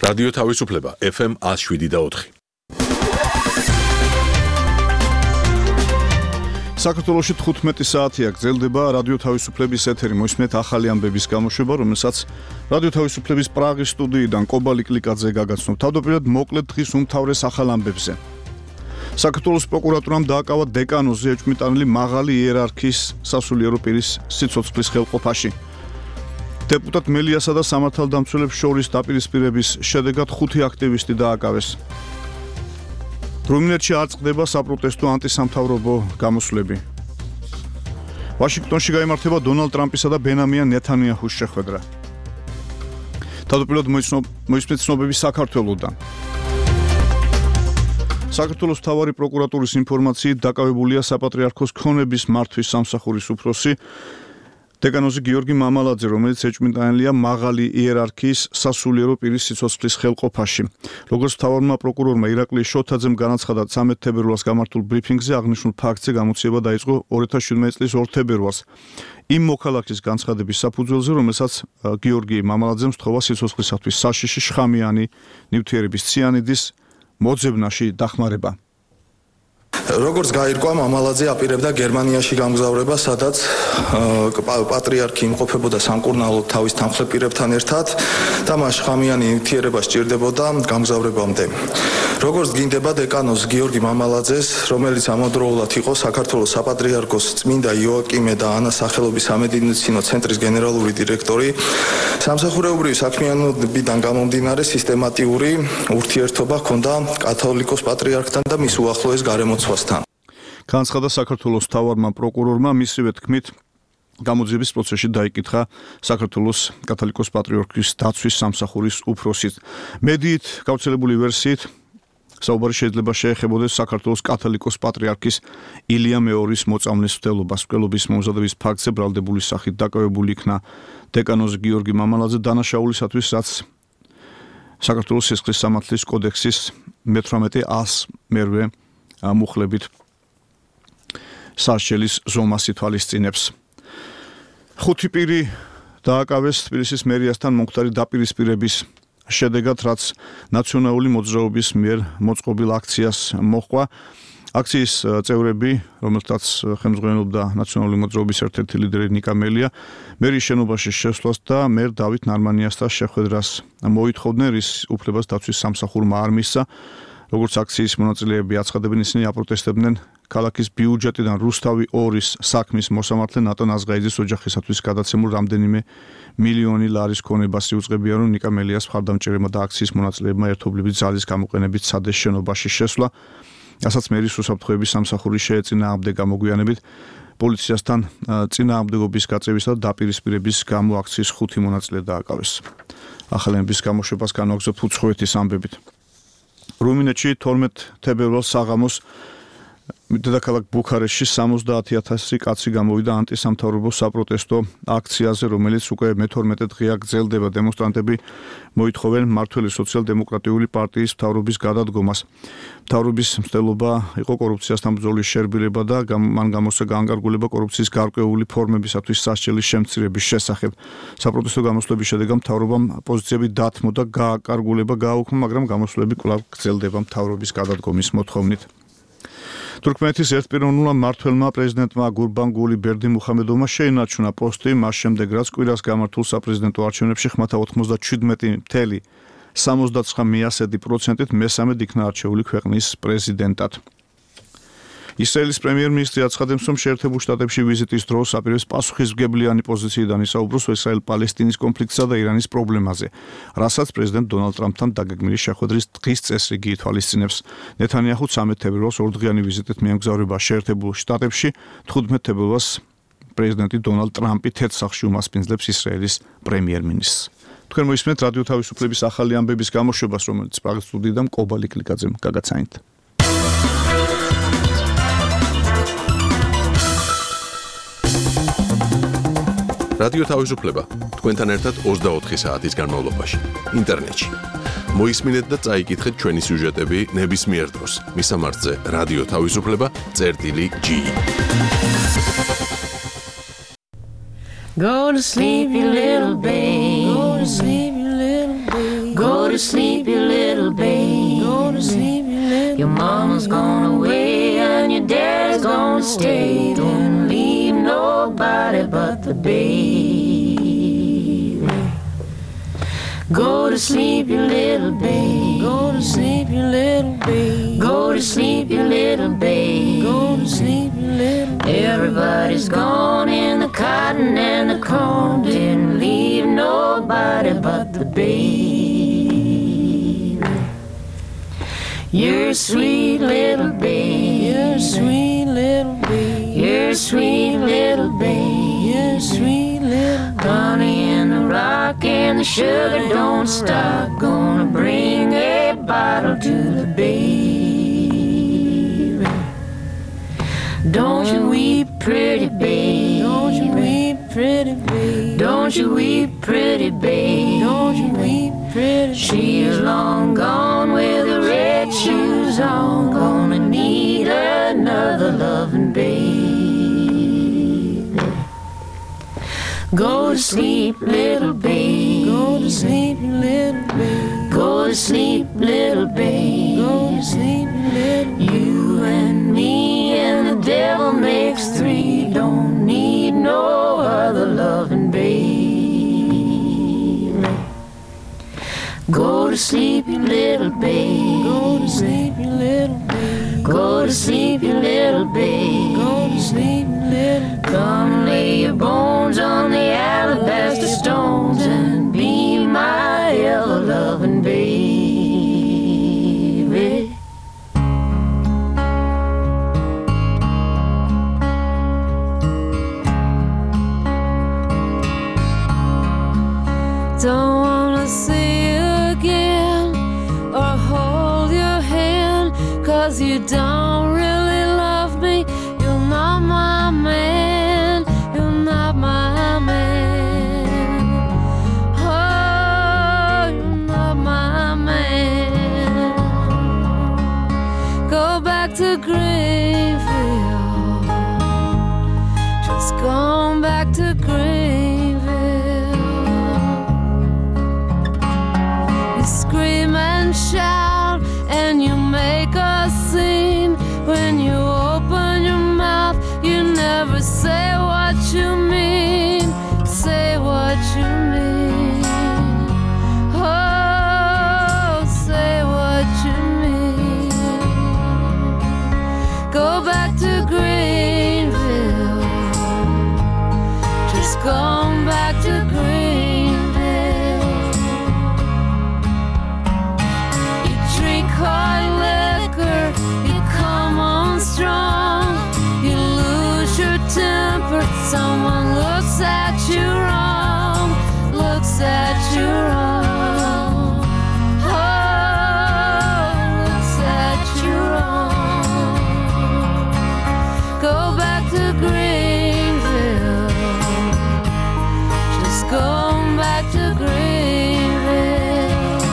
რადიო თავისუფლება FM 107.4. საქართველოში 15 საათია გრძელდება რადიო თავისუფლების ეთერი. მოისმენთ ახალი ამბების გამოშვება, რომელსაც რადიო თავისუფლების პრაღის სტუდიიდან კობალი კლიკაძე გაგაცნობ. თავდაპირველად მოკლედ დღის უმთავრეს ახალ ამბებზე. საქართველოს პროკურატურამ დააკავა დეკანოზზე ეჭვმიტანილი მაღალი იერარქიის სასულიერო პირის სიცოცხლის ხელყოფაში. დეპუტატ მელიასა და სამართალდამცველებს შორის დაპირისპირების შედეგად 5 აქტივისტი დააკავეს. რუმინეთში არ წყდება საპროტესტო ანტისამთავრობო გამოსვლები. ვაშინგტონში გაიმართება დონალდ ტრამპისა და ბენიამინ ნეთანიაჰუს შეხვედრა. თავდაპირველად მოისმენთ ცნობები საქართველოდან. საქართველოს მთავარი პროკურატურის ინფორმაციით დაკავებულია საპატრიარქოს ქონების მართვის სამსახურის უფროსი დეკანოზი გიორგი მამალაძე, რომელიც ეჭვმიტანილია მაღალი იერარქიის სასულიერო პირის სიცოცხლის ხელყოფაში. როგორც მთავარმა პროკურორმა ირაკლი შოთაძემ განაცხადა 13 თებერვალს გამართულ ბრიფინგზე, აღნიშნულ ფაქტზე გამოცდილება დაიწყო 2017 წლის 2 თებერვალს. იმ მოქალაქის განცხადების საფუძველზე, რომელსაც გიორგი მამალაძემ სთხოვა სიცოცხლისათვის საშიში შხამიანი ნივთიერების ციანიდის მოძებნაში დახმარება. როგორც გაირკვა, მამალაძე აპირებდა გერმანიაში გამგზავრება, სადაც პატრიარქი იმყოფებოდა სამკურნალოდ თავის თანხლεπირებთან ერთად და მას შხამიანი ნივთიერება სჭირდებოდა გამგზავრებამდე. როგორც გინდება დეკანოზ გიორგი მამალაძეს, რომელიც ამავდროულად იყო საქართველოს საპატრიარქოს წმინდა იოაკიმე და ანას სახელობის სამედიცინო ცენტრის გენერალური დირექტორი, სამსახურეობრივი საქმიანობიდან გამომდინარე სისტემატიური ურთიერთობა ჰქონდა კათოლიკოს პატრიარქთან და მის უახლოეს გარემოცვასთან. განაცხადა საქართველოს მთავარმა პროკურორმა, მისივე თქმით, გამოძიების პროცესში დაიკითხა საქართველოს კათოლიკოს პატრიარქის დაცვის სამსახურის უფროსის. მედიით გავრცელებული ვერსიით საუბარი შეიძლება შეეხებოდეს საქართველოს კათოლიკოს პატრიარქის ილია მეორის მოწამვლის მცდელობას. მკვლელობის მომზადების ფაქტზე ბრალდებული სახით დაკავებული იქნა დეკანოზი გიორგი მამალაძე დანაშაულისათვის, რაც საქართველოს სისხლის სამართლის კოდექსის 18.100 მუხლებით სასჯელის ზომას ითვალისწინებს. 5 პირი დააკავეს თბილისის მერიასთან მომხდარი დაპირისპირების შედეგად, რაც ნაციონალური მოძრაობის მიერ მოწყობილ აქციას მოჰყვა. აქციის წევრები, რომელთაც ხელმძღვანელობდა ნაციონალური მოძრაობის ერთ-ერთი ლიდერი ნიკა მელია, მერის შენობაში შესვლას და მერ დავით ნარმანიასთან შეხვედრას მოითხოვდნენ, რის უფლებას დაცვის სამსახურმა არ მისცა. როგორც აქციის მონაწილეები აცხადებენ, ისინი აპროტესტებდნენ ქალაქის ბიუჯეტიდან რუსთავი 2-ის საქმის მოსამართლე ნატო ნაზღაიძის ოჯახისათვის გადაცემულ რამდენიმე მილიონი ლარის ქონებას. იუწყებია, რომ ნიკა მელიას მხარდამჭერებმა და აქციის მონაწილეებმა ერთობლივი ძალის გამოყენებით სადეს შენობაში შესვლა, რასაც მერის უსაფრთხოების სამსახური შეეწინააღმდეგა. მოგვიანებით პოლიციასთან წინააღმდეგობის გაწევისა და დაპირისპირების გამო აქციის 5 მონაწილე დააკავეს. ახალების გამოშვებას განვაგრძობთ უცხოეთის ამბებით. რუმინეთში 12 თებერვალს საღამოს დედაქალაქ ბუქარესტში 70,000 კაცი გამოვიდა ანტისამთავრობო საპროტესტო აქციაზე, რომელიც უკვე მე-12 დღეა გრძელდება. დემონსტრანტები მოითხოვენ მმართველი სოციალ-დემოკრატიული პარტიის მთავრობის გადადგომას. მთავრობის მცდელობა იყო კორუფციასთან ბრძოლის შერბილება და მან გამოსცა გაანგარგულება კორუფციის გარკვეული ფორმებისათვის სასჯელის შემცირების შესახებ. საპროტესტო გამოსვლების შედეგად მთავრობამ პოზიციები დათმო და გააკარგულება გააუქმა, მაგრამ გამოსვლები კვლავ გრძელდება მთავრობის გადადგომის მოთხოვნით. თურქმენეთის ერთპიროვნულმა მმართველმა პრეზიდენტმა გურბანგული ბერდიმუხამედოვმა შეინარჩუნა პოსტი მას შემდეგ, რაც კვირას გამართულ საპრეზიდენტო არჩევნებში ხმათა 97.79% მესამედ იქნა არჩეული ქვეყნის პრეზიდენტად. ისრაელის პრემიერ-მინისტრი აცხადებს, რომ შეერთებულ შტატებში ვიზიტის დროს აპირებს პასუხისმგებლიანი პოზიციიდან ისაუბროს ისრაელ-პალესტინის კონფლიქტსა და ირანის პრობლემაზე, რასაც პრეზიდენტ დონალდ ტრამპთან დაგეგმილი შეხვედრის დღის წესრიგი ითვალისწინებს. ნეთანიაჰუ 13 თებერვალს 2დღიანი ვიზიტით მიემგზავრება შეერთებულ შტატებში, 15 თებერვალს პრეზიდენტი დონალდ ტრამპი თეთრ სახლში უმასპინძლებს ისრაელის პრემიერ-მინისტრს. თქვენ მოისმენთ რადიო თავისუფლების ახალი ამბების გამოშვებას, რომელიც პრაღის სტუდიიდან კობალი კლიკაძემ გაგაცანით. რადიო თავისუფლება თქვენთან ერთად 24 საათის განმავლობაში ინტერნეტში. მოისმინეთ და წაიკითხეთ ჩვენი სიუჟეტები ნებისმიერ დროს. მისამართზე რადიო თავისუფლება.ge. Go to sleep, you little babe. Go to sleep, you little babe. Go to sleep, you little babe. Go to sleep, you little Your mama's gone away and your dad's gonna stay. Don't leave nobody but the baby. Go to sleep, you little babe. Go to sleep, you little babe. Go to sleep, you little babe. Go to sleep, you little babe. Everybody's gone in the cotton and the corn. Didn't leave nobody but the baby. You're a sweet little babe. You're a sweet little babe. You're a sweet little babe. You're a sweet little babe. Honey in the rock and the sugar don't stop. Gonna bring a bottle to the baby. Don't you weep, pretty babe. Don't you weep, pretty babe. Don't you weep, pretty babe. Don't you weep, pretty babe. She's long gone with the red shoes on. Gonna need another loving baby. Go to sleep, little babe. Go to sleep, little babe. Go to sleep, little babe. Go to sleep, little babe. You and me and the devil makes three. Don't need no other loving babe. Go to sleep, you little babe. Go to sleep, you little babe. Go to sleep, you little babe. Go to sleep, you little babe. Come lay your bones on the alabaster stones and be my ever loving baby. Don't wanna see you again or hold your hand, 'cause you don't really love me. You're not my man. You're not my man. Oh, you're not my man. Go back to Greenville. Just going back to Greenville. You scream and shout and you make a scene. When you open your mouth, you never say what you mean. Say what you mean. Oh, say what you mean. Go back to Greenville. Just going back to Greenville. You drink hard liquor, you come on strong. You lose your temper, someone looks at you wrong. Looks at you wrong. Oh, looks at you wrong. Go back to Greenville. Just going back to Greenville.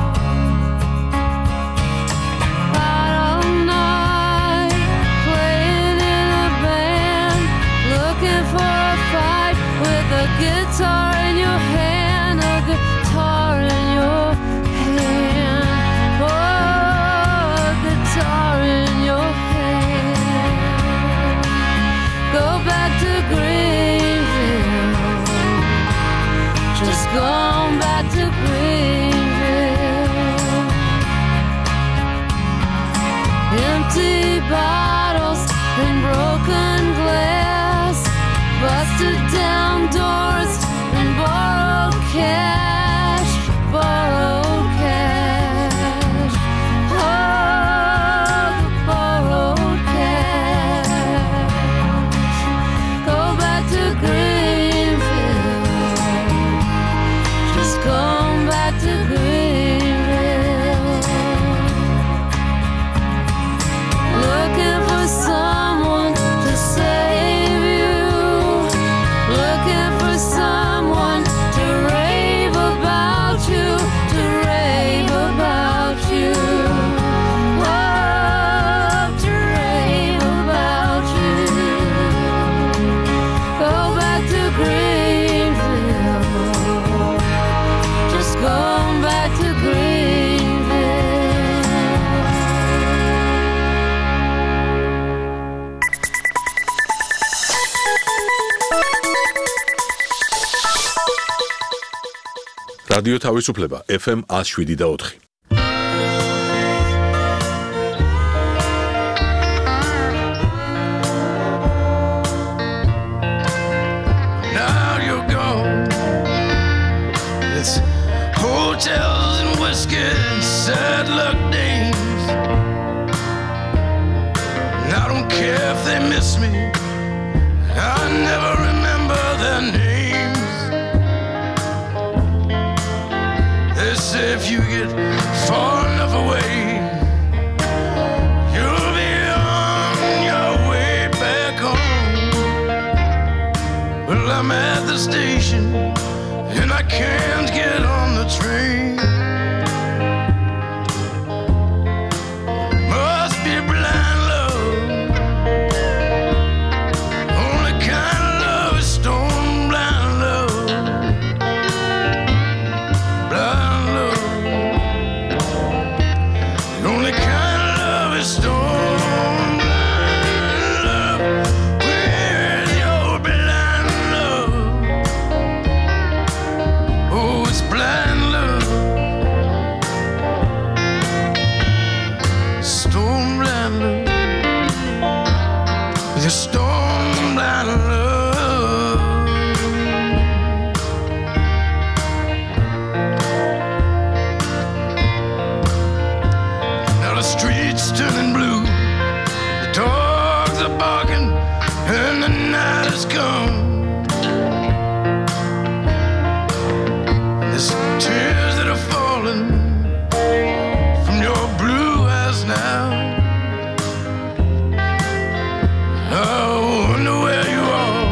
Out all night, playing in a band, looking for a fight with a guitar in your hand, a guitar in your hand. Oh, a guitar in your hand. Go back to Greenville. Just going back to Greenville. Empty bottles and broken glass, busted down doors and borrowed cash, borrowed cash. Oh, borrowed cash. Go back to Greenville. Just going back to Greenville. Looking for someone to save you. Looking for რადიო თავისუფლება FM 107.4. Now you're gone. It's hotels and whiskey and sad luck days. And I don't care if they miss me. I never remember their names. They say if you get far enough away, you'll be on your way back home. Well, I'm at the station and I can't get on the train. Must be blind love. Only kind of love is stone blind love. Blind love. The only kind of love is stone blind love. With your blind love. Oh, it's blind love. Stone blind love. With your stone blind love. Now the streets turning blue. The dogs are barking and the night has come. There's tears that are falling from your blue eyes now. I wonder where you are.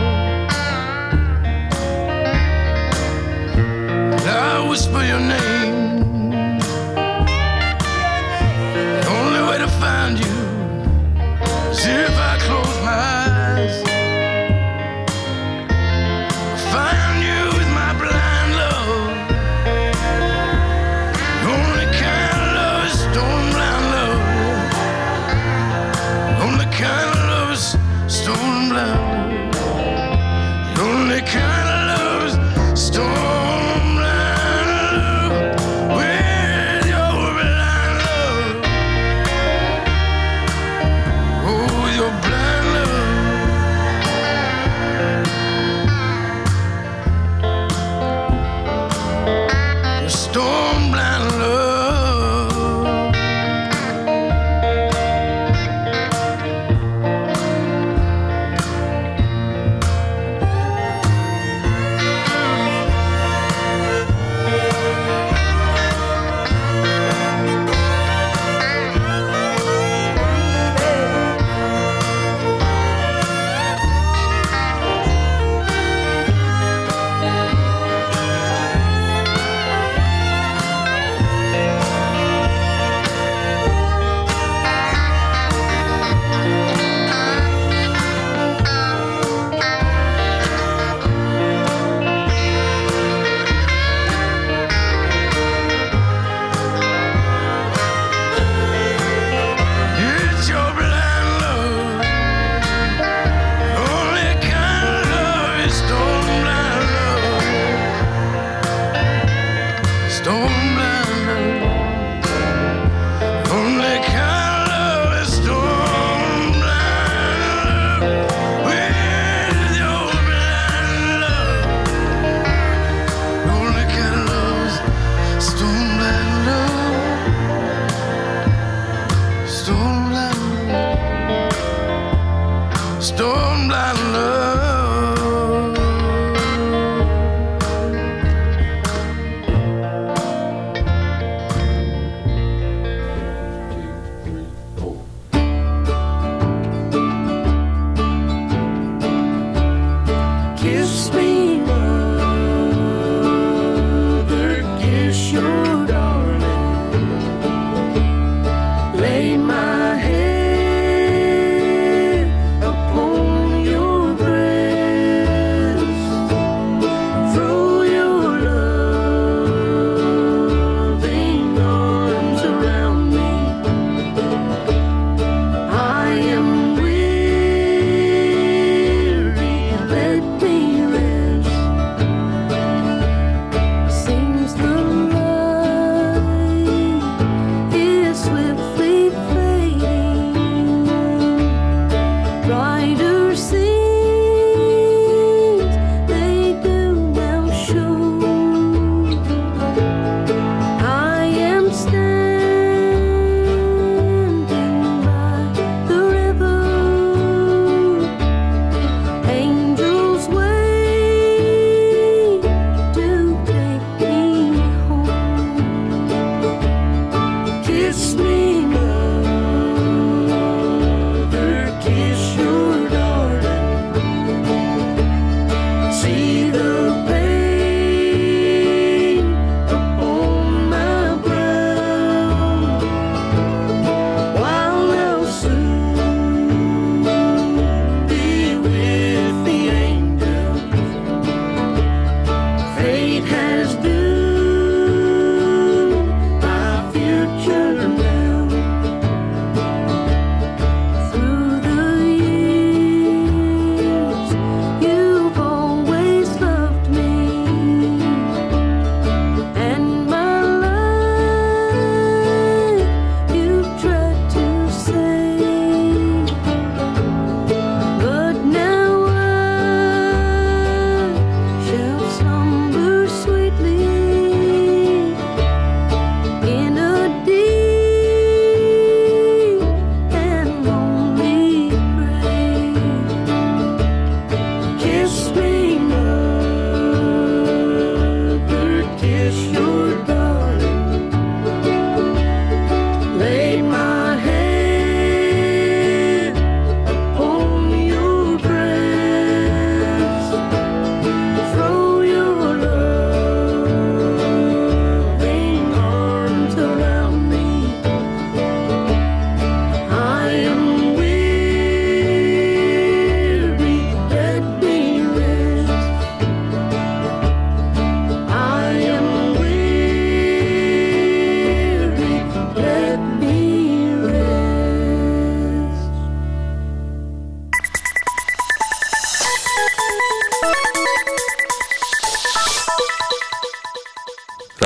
I whisper your name. The only way to find you is if I close my eyes. Find you with my blind love. The only kind of love is stone blind love. The only kind of love is stone blind love. The only kind of love is stone blind love. With your blind love. Oh, with your blind love. Your stone blind love. It's your blind love. Only kind of love is stone blind love. Stone blind love. Only kind of love is stone blind love. With your blind love. Only kind of love is stone blind love. Stone blind love. Stone blind love. Kiss me, mother, kiss your darling. Lay my head upon your breast. Throw your loving arms around me. I am weary, let me rest.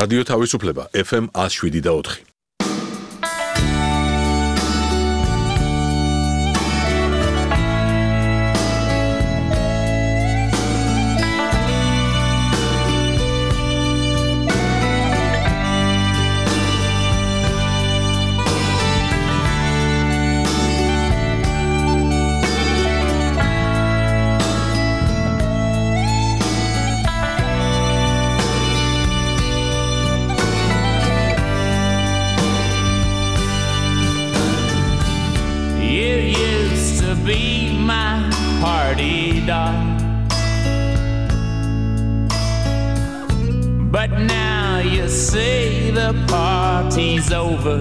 რადიო თავისუფლება FM 107.4. But now you say the party's over.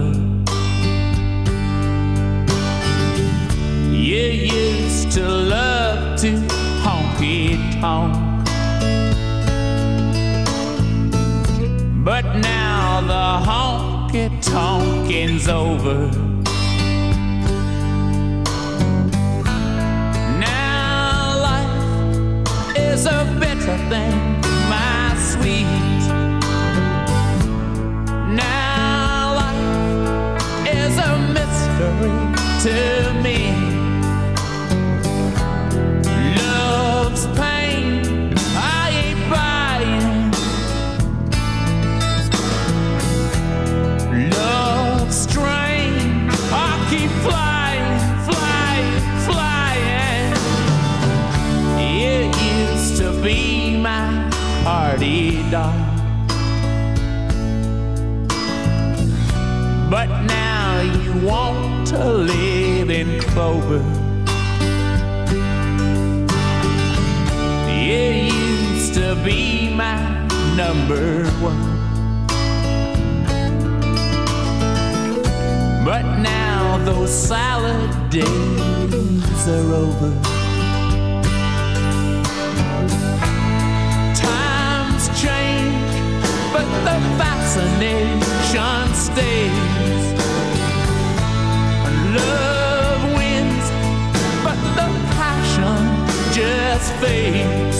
You used to love to honky-tonk, but now the honky-tonking's over. Now life is a better thing, my sweet. A mystery to me. Love's pain, I ain't buying. Love's strain, I keep flying, flying, flying. It used to be my party doll, but now you want to live in clover. It used to be my number one, but now those salad days are over. Times change, but the fascination stays. Love wins, but the passion just fades.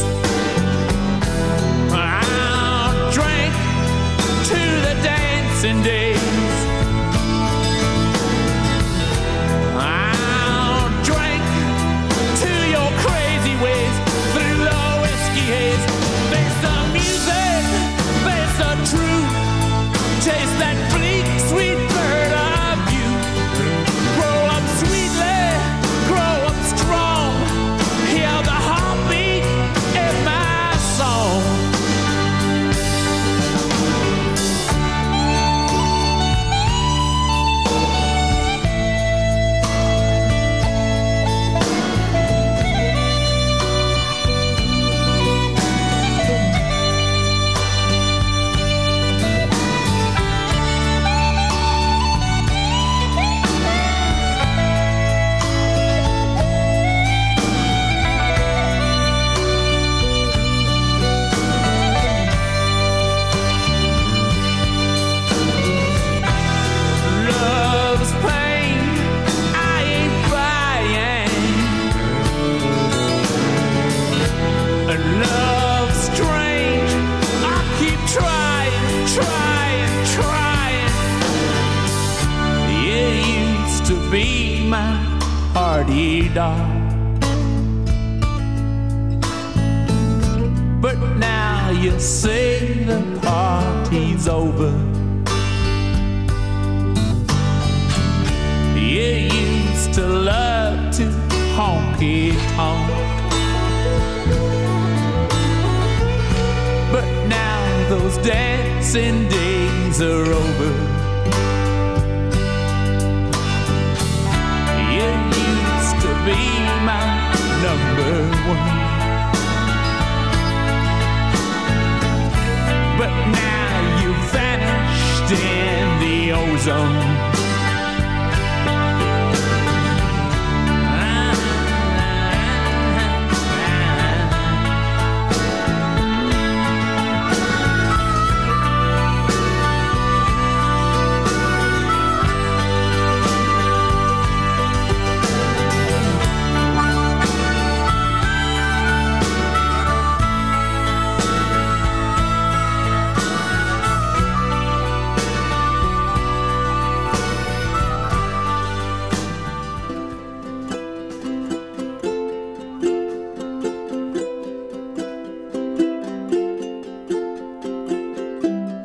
I'll drink to the dancing days. I'll drink to your crazy ways through the whiskey haze. Face the music, face the truth. Taste that bleak, sweet bird of you. Grow up sweetly, grow up strong. Hear the heartbeat in my song. But now you say the party's over. You used to love to honky-tonk, but now those dancing days are over. You used to be my number one, but now you vanished in the ozone.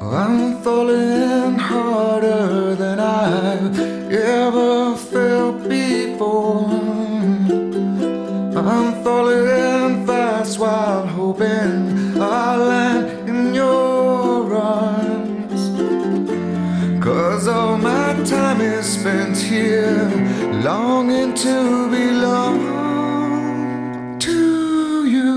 I'm falling harder than I've ever felt before. I'm falling fast while hoping I'll land in your arms. 'Cause all my time is spent here, longing to belong to you.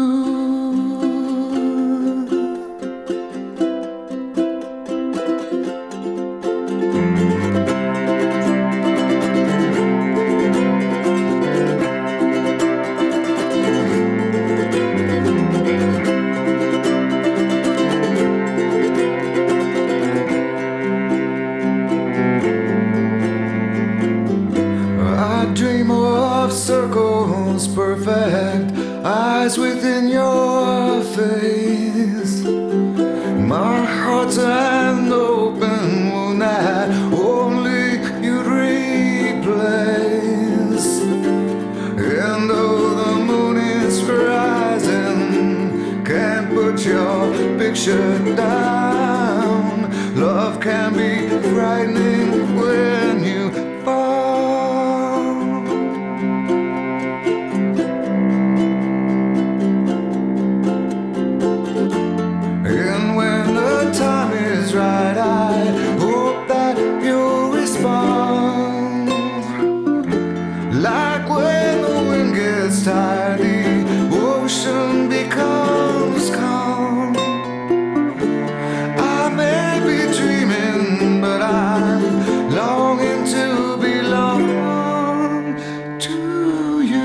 Circles perfect, eyes within your face. My heart's an open wound that only you'd replace. And though the moon is rising, can't put your picture down. Love can be frightening when you fall. Right, I hope that you'll respond. Like when the wind gets tired, the ocean becomes calm. I may be dreaming, but I'm longing to belong to you.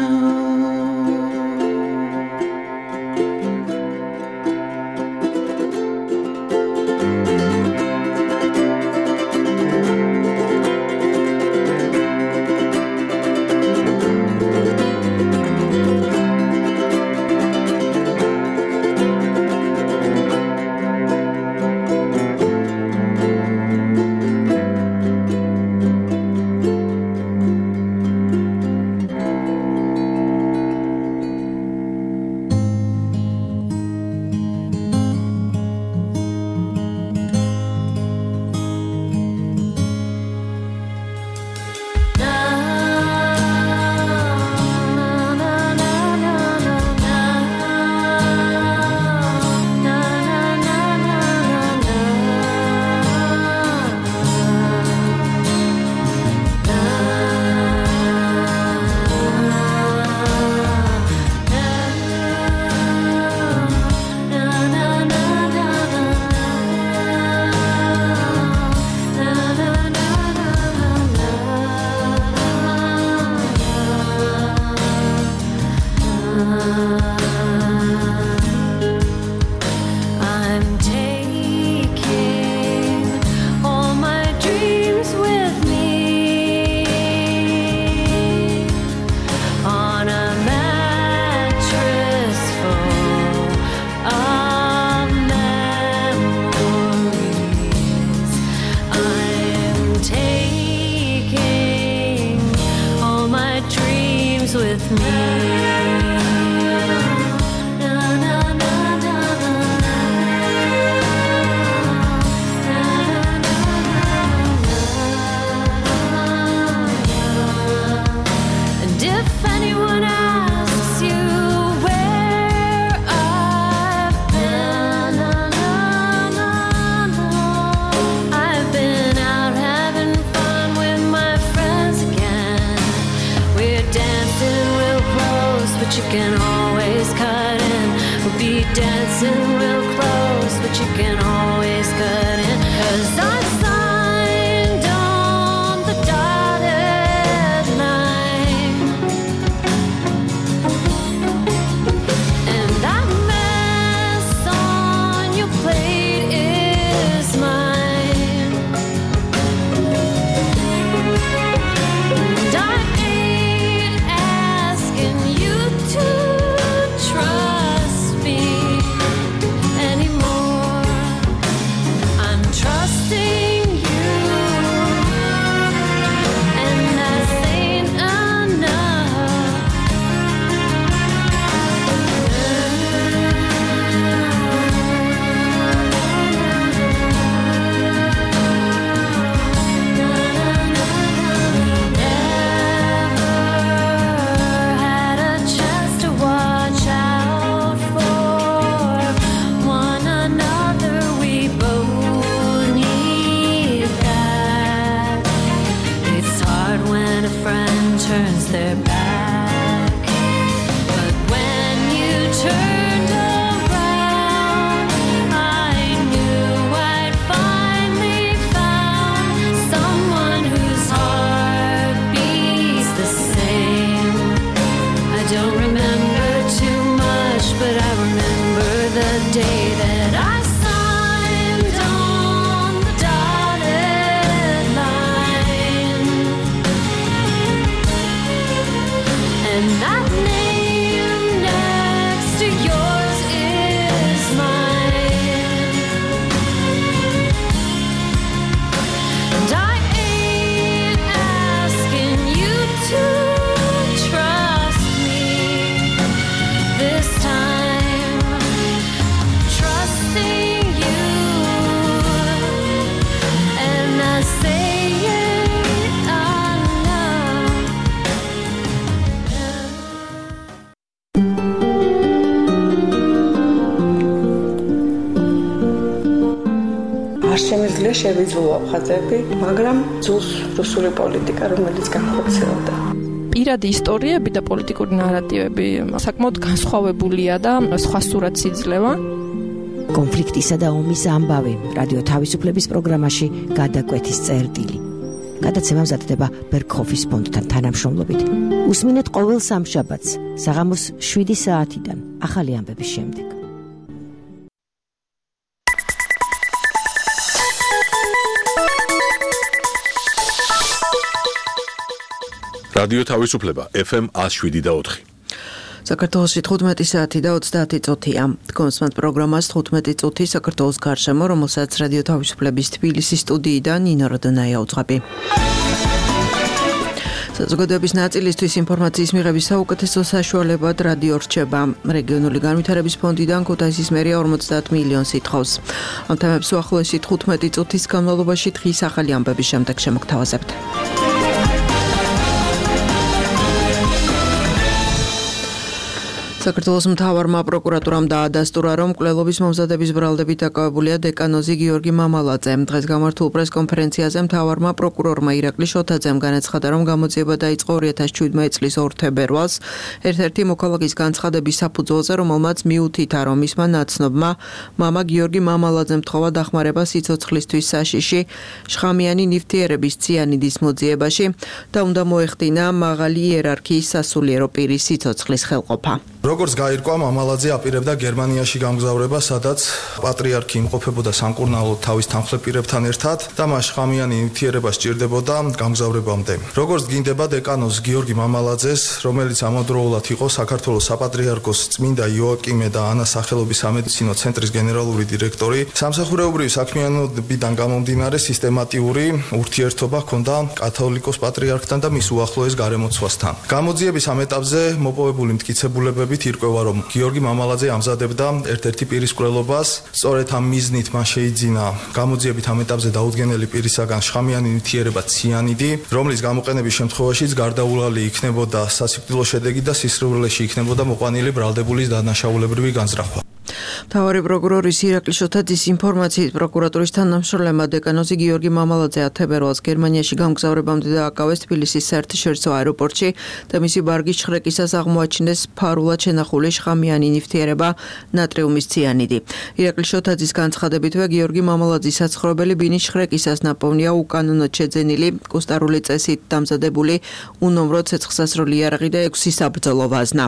With me. And if anyone asks you where I've been, I've been out having fun with my friends again. We're dancing real close, but you can always cut in. We'll be dancing real close, but you can always cut in. 'Cause I signed on the dotted line, and that mess on your plate is mine. And I ain't asking you to trust me anymore. I'm trusting day that I signed on the dotted line, and that name next to yours is mine. And I ain't asking you to trust me this time. I'm trusting you, and I say it enough. არ შემიძლია შევიძულო ხაზები, მაგრამ ძულს რუსული პოლიტიკა, რომელიც განხორციელდა. პირადი ისტორიები და პოლიტიკური ნარატივები საკმაოდ განსხვავებულია და სხვა სურათს იძლევა. კონფლიქტისა და ომის ამბავი რადიო თავისუფლების პროგრამაში გადაკვეთის წერტილი. გადაცემა მზადდება ბერქოფის ფონდთან თანამშრომლობით. უსმინეთ ყოველ სამშაბათს საღამოს 7 საათიდან ახალი ამბების შემდეგ. რადიო თავისუფლება FM 107.4. საქართველოში 15 საათი და 30 წუთია. კონსმანტ პროგრამას 15 წუთი საქართველოს გარშემო, რომელსაც რადიო თავისუფლების თბილისის სტუდიიდან ნინო როდონაია უძღვები. საზოგადოების ნაწილისთვის ინფორმაციის მიღების საუკეთესო საშუალებად რადიო რჩება. რეგიონული განვითარების ფონდიდან ქუთაისის მერია 50 მილიონს ითხოვს. ამ თემებს უახლოესი 15 წუთის განმავლობაში დღის ახალი ამბების შემდეგ შემოგთავაზებთ. საქართველოს მთავარმა პროკურატურამ დაადასტურა, რომ მკვლელობის მომზადების ბრალდებით დაკავებულია დეკანოზი გიორგი მამალაძე. დღეს გამართულ პრესკონფერენციაზე მთავარმა პროკურორმა ირაკლი შოთაძემ განაცხადა, რომ გამოძიება დაიწყო 2017 წლის 2 თებერვალს, ერთ-ერთი მოქალაქის განცხადების საფუძველზე, რომელმაც მიუთითა, რომ მისმა ნაცნობმა მამა გიორგი მამალაძემ თხოვა დახმარება სიცოცხლისთვის საშიში შხამიანი ნივთიერების ციანიდის მოძიებაში და უნდა მოეხდინა მაღალი იერარქიის სასულიერო პირის სიცოცხლის ხელყოფა. როგორც გაირკვა, მამალაძე აპირებდა გერმანიაში გამგზავრება, სადაც პატრიარქი იმყოფებოდა სამკურნალოდ თავის თანხლεπირებთან ერთად და მას შხამიანი ნივთიერება სჭირდებოდა გამგზავრებამდე. როგორც გინდება დეკანოზ გიორგი მამალაძეს, რომელიც ამავდროულად იყო საქართველოს საპატრიარქოს წმინდა იოაკიმე და ანას სახელობის სამედიცინო ცენტრის გენერალური დირექტორი, სამსახურეობრივი საქმიანობიდან გამომდინარე სისტემატიური ურთიერთობა ჰქონდა კათოლიკოს პატრიარქთან და მის უახლოეს გარემოცვასთან. გამოძიების ამ ეტაპზე მოპოვებული მტკიცებულებები ირკვევა, რომ გიორგი მამალაძე ამზადებდა ერთ-ერთი პირის მკვლელობას. სწორედ ამ მიზნით მან შეიძინა გამოძიებით ამ ეტაპზე დაუდგენელი პირისაგან შხამიანი ნივთიერება ციანიდი, რომლის გამოყენების შემთხვევაშიც გარდაულალი იქნებოდა სასიკვდილო შედეგი და სისხლდეში იქნებოდა მოყვანილი ბრალდებულის დანაშაულებრივი განზრახვა. მთავარი პროკურორის ირაკლი შოთაძის ინფორმაციით პროკურატურის თანამშრომლებმა დეკანოზი გიორგი მამალაძე 10 თებერვალს გერმანიაში გამგზავრებამდე დააკავეს თბილისის საერთაშორისო აეროპორტში და მისი ბარგის შხრეკისას აღმოაჩინეს ფარულად შენახული შხამიანი ნივთიერება ნატრიუმის ციანიდი. ირაკლი შოთაძის განცხადებითვე გიორგი მამალაძის საცხოვრებელი ბინის შხრეკისას ნაპოვნია უკანონოდ შეძენილი კუსტარული წესით დამზადებული უნომრო ცეცხლსასროლი იარაღი და 6 საბრძოლო ვაზნა.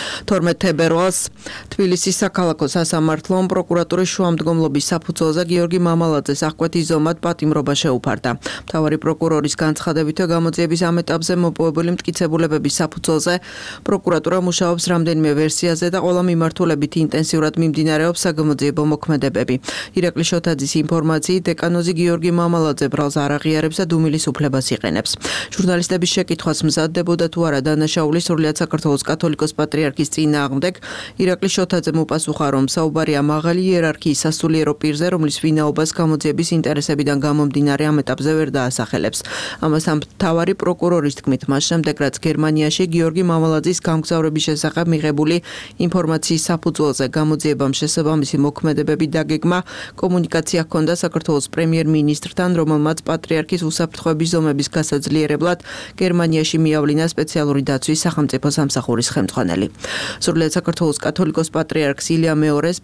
12 თებერვალს თბილისის საქალაქო სასამართლომ პროკურატურის შუამდგომლობის საფუძველზე გიორგი მამალაძეს აღკვეთის ზომად პატიმრობა შეუფარდა. მთავარი პროკურორის განცხადებითვე გამოძიების ამ ეტაპზე მოპოვებული მტკიცებულებების საფუძველზე პროკურატურა მუშაობს რამდენიმე ვერსიაზე და ყველა მიმართულებით ინტენსიურად მიმდინარეობს საგამოძიებო მოქმედებები. ირაკლი შოთაძის ინფორმაციით დეკანოზი გიორგი მამალაძე ბრალს არ აღიარებს და დუმილის უფლებას იყენებს. ჟურნალისტების შეკითხვას მზადდებოდა თუ არა დანაშაული სრულად საქართველოს კათოლიკოს პატრიარქის წინააღმდეგ, ირაკლი შოთაძემ უპასუხა, რომ საუბარია მაღალი იერარქიის სასულიერო პირზე, რომლის ვინაობას გამოძიების ინტერესებიდან გამომდინარე ამ ეტაპზე ვერ დაასახელებს. ამასთან მთავარი პროკურორის თქმით, მას შემდეგ რაც გერმანიაში გიორგი მამალაძის გამგზავრების შესახებ მიღებული ინფორმაციის საფუძველზე გამოძიებამ შესაბამისი მოქმედებები დაგეგმა, კომუნიკაცია ჰქონდა საქართველოს პრემიერ-მინისტრთან, რომელმაც პატრიარქის უსაფრთხოების ზომების გასაძლიერებლად გერმანიაში მიავლინა სპეციალური დაცვის სახელმწიფო სამსახურის ხელმძღვანელი. სრულად საქართველოს კათოლიკოს პატრიარქს ილია მეორეს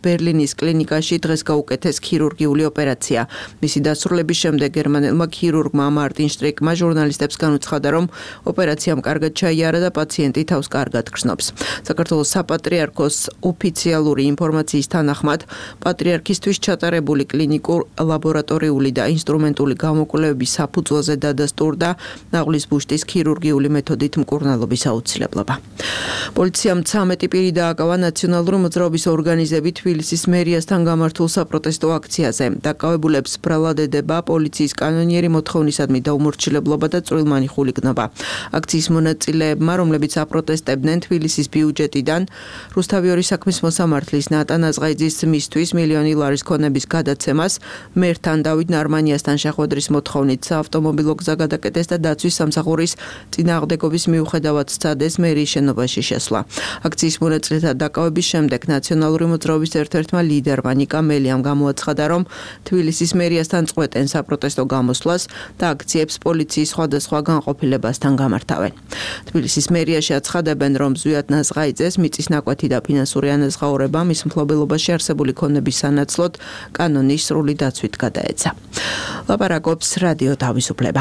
ბერლინის კლინიკაში დღეს გაუკეთეს ქირურგიული ოპერაცია. მისი დასრულების შემდეგ გერმანელმა ქირურგმა მარტინ შტრიკმა ჟურნალისტებს განუცხადა, რომ ოპერაციამ კარგად ჩაიარა და პაციენტი თავს კარგად გრძნობს. საქართველოს საპატრიარქოს ოფიციალური ინფორმაციის თანახმად, პატრიარქისთვის ჩატარებული კლინიკურ, ლაბორატორიული და ინსტრუმენტული გამოკვლევების საფუძველზე დადასტურდა ნაღლის ბუშტის ქირურგიული მეთოდით მკურნალობის აუცილებლობა. პოლიციამ 13 პირი დააკავა ნაციონალური მოძრაობის ორგანიზებით თბილისის მერიასთან გამართულ საპროტესტო აქციაზე. დაკავებულებს ბრალად ედება პოლიციის კანონიერი მოთხოვნისადმი დაუმორჩილებლობა და წვრილმანი ხულიგნობა. აქციის მონაწილეებმა, რომლებიც აპროტესტებდნენ თბილისის ბიუჯეტიდან, რუსთავი საქმის მოსამართლის ნატან აზღაიძის მისთვის მილიონი ლარის ქონების გადაცემას, მერთან დავით ნარმანიასთან შეხვედრის მოთხოვნით საავტომობილო გზა გადაკეტეს და დაცვის სამსახურის წინააღმდეგობის მიუხედავად სცადეს მერიის შენობაში შესვლა. აქციის მონაწილეთა დაკავების შემდეგ ნაციონალური მოძრაობის ერთ-ერთმა ლიდერმა ნიკა მელიამ გამოაცხადა, რომ თბილისის მერიასთან წყვეტენ საპროტესტო გამოსვლას და აქციებს პოლიციის სხვადასხვა განყოფილებასთან გამართავენ. თბილისის მერიაში აცხადებენ, რომ ზვიად ნაზღაიძეს მიწის ნაკვეთი და ფინანსური ანაზღაურება მის მფლობელობაში არსებული ქონების სანაცვლოდ კანონის სრული დაცვით გადაეცა. ლაპარაკობს რადიო თავისუფლება.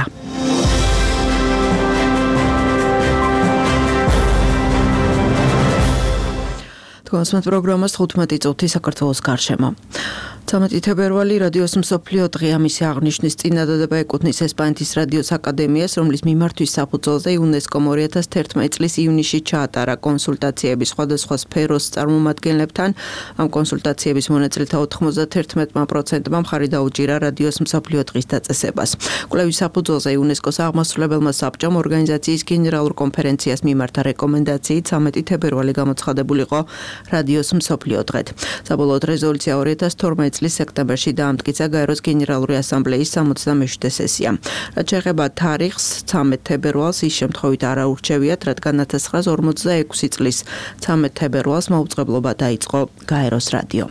თქვენს პროგრამას 15 წუთი საქართველოს გარშემო. 13 თებერვალი რადიოს მსოფლიო დღეა. მისი აღნიშვნის წინადადება ეკუთვნის ესპანეთის რადიოს აკადემიას, რომლის მიმართვის საფუძველზე იუნესკომ 2011 წლის ივნისში ჩაატარა კონსულტაციები სხვადასხვა სფეროს წარმომადგენლებთან. ამ კონსულტაციების მონაწილეთა 91%-მა მხარი დაუჭირა რადიოს მსოფლიო დღის დაწესებას. კვლევის საფუძველზე იუნესკოს აღმასრულებელმა საბჭომ ორგანიზაციის გენერალურ კონფერენციას მიმართა რეკომენდაციით 13 თებერვალი გამოცხადებულიყო რადიოს მსოფლიო დღედ. საბოლოოდ რეზოლუცია 2012 წლის სექტემბერში დაამტკიცა გაეროს გენერალური ასამბლეის 67-ე სესია. რაც შეეხება თარიღს 13 თებერვალს ის შემთხვევით არ აურჩევიათ, რადგან 1946 წლის 13 თებერვალს მაუწყებლობა დაიწყო გაეროს რადიო.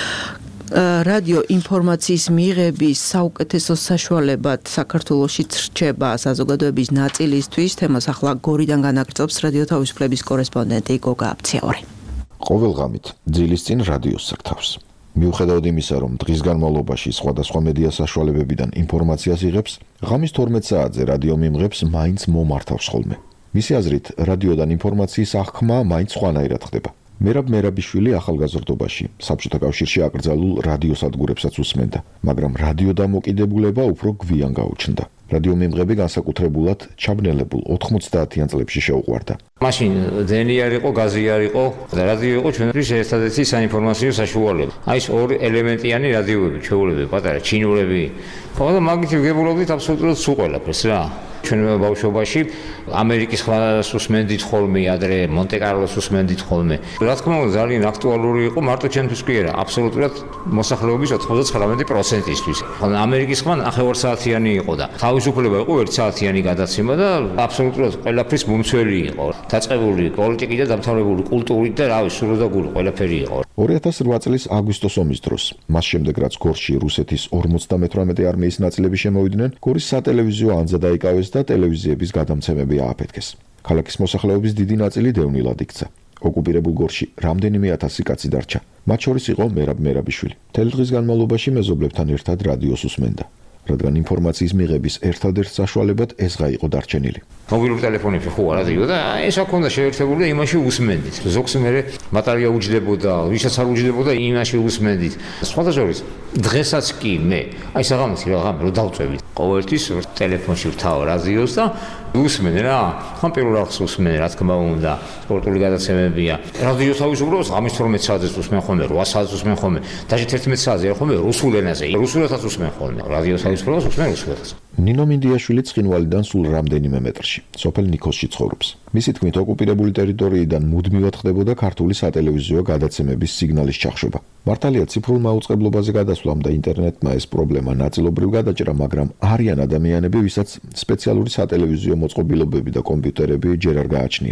რადიო ინფორმაციის მიღების საუკეთესო საშუალებად საქართველოშიც რჩება საზოგადოების ნაწილისთვის. თემას ახლა გორიდან განაგრძობს რადიო თავისუფლების კორესპონდენტი გოგა აფციაური. ყოველ ღამით ძილის წინ რადიოს საკთავს. მიუხედავად იმისა, რომ დღის განმავლობაში სხვადასხვა მედია საშუალებებიდან ინფორმაციას იღებს, ღამის 12 საათზე რადიო მიმღებს მაინც მომართავს ხოლმე. მისი აზრით, რადიოდან ინფორმაციის აღქმა მაინც სხვანაირად ხდება. მერაბ მერაბიშვილი ახალგაზრდობაში საბჭოთა კავშირში აკრძალულ რადიოსადგურებსაც უსმენდა, მაგრამ რადიო დამოკიდებულება უფრო გვიან გაუჩნდა. რადიო მიმღები განსაკუთრებულად ჩაბნელებულ 90-იან წლებში შეუყვარდა. მაშინ დენი არ იყო, გაზი არ იყო და რადიო იყო ჩვენთვის ერთადერთი საინფორმაციო საშუალება. აი ეს ორი ელემენტიანი რადიოები, ჩვეულებები, პატარა ჩინურები. ხო და მაგით ვგებულობდით აბსოლუტურად სულ ყველაფერს რა. ჩვენ ბავშვობაში ამერიკის ხმას უსმენდით ხოლმე, ადრე მონტე-კარლოს უსმენდით ხოლმე. რა თქმა უნდა, ძალიან აქტუალური იყო მარტო ჩვენთვის კი არა, აბსოლუტურად მოსახლეობის 99%-ისთვის. ხო, ამერიკის ხმა 9 საათიანი იყო და თავისუფლება იყო 1 საათიანი გადაცემა და აბსოლუტურად ყველაფრის მომცველი იყო. დაწყებული პოლიტიკით და დამთავრებული კულტურით და რავი, სრული და გული ყველაფერი იყო. 2008 წლის აგვისტოს ომის დროს, მას შემდეგ რაც გორში რუსეთის 58 არმიის ნაწილები შემოვიდნენ, გორის სატელევიზიო ანძა დაიკავეს და ტელევიზიების გადამცემები ააფეთქეს. ქალაქის მოსახლეობის დიდი ნაწილი დევნილად იქცა. ოკუპირებულ გორში რამდენიმე ათასი კაცი დარჩა. მათ შორის იყო მერაბ მერაბიშვილი. მთელი დღის განმავლობაში მეზობლებთან ერთად რადიოს უსმენდა, რადგან ინფორმაციის მიღების ერთადერთ საშუალებად ესღა იყო დარჩენილი. მობილურ ტელეფონებში ხო რადიო და ეს აქ უნდა შეერთებული და იმაში უსმენდით. ზოგს მე ბატარეა უჯდებოდა, ვისაც არ უჯდებოდა, იმაში უსმენდით. სხვადასხვა დღესაც კი მე აი საღამოს რო დავწევით. ყოველთვის ტელეფონში ვთავ რადიოს და უსმენე რა. ხან პირველ რიგს უსმენე, რა თქმა უნდა, სპორტული გადაცემებია. რადიო თავისუფლებას ღამის 12 საათზე უსმენ ხოლმე, 8 საათზე უსმენ ხოლმე, დაჟე 11 საათზე ხოლმე რუსულ ენაზე. რუსულადაც უსმენ ხოლმე. რადიო თავისუფლებას უსმენ რუსულადაც. ნინო მინდიაშვილი ცხინვალიდან სულ რამდენიმე მეტრში, სოფელ ნიქოსში ცხოვრობს. მისი თქმით, ოკუპირებული ტერიტორიიდან მუდმივად ხდებოდა ქართული სატელევიზიო გადაცემების სიგნალის ჩახშობა. მართალია ციფრულ მაუწყებლობაზე გადასვლამ და ინტერნეტმა ეს პრობლემა ნაწილობრივ გადაჭრა, მაგრამ არიან ადამიანები, ვისაც სპეციალური სატელევიზიო მოწყობილობები და კომპიუტერები ჯერ არ გააჩნიათ.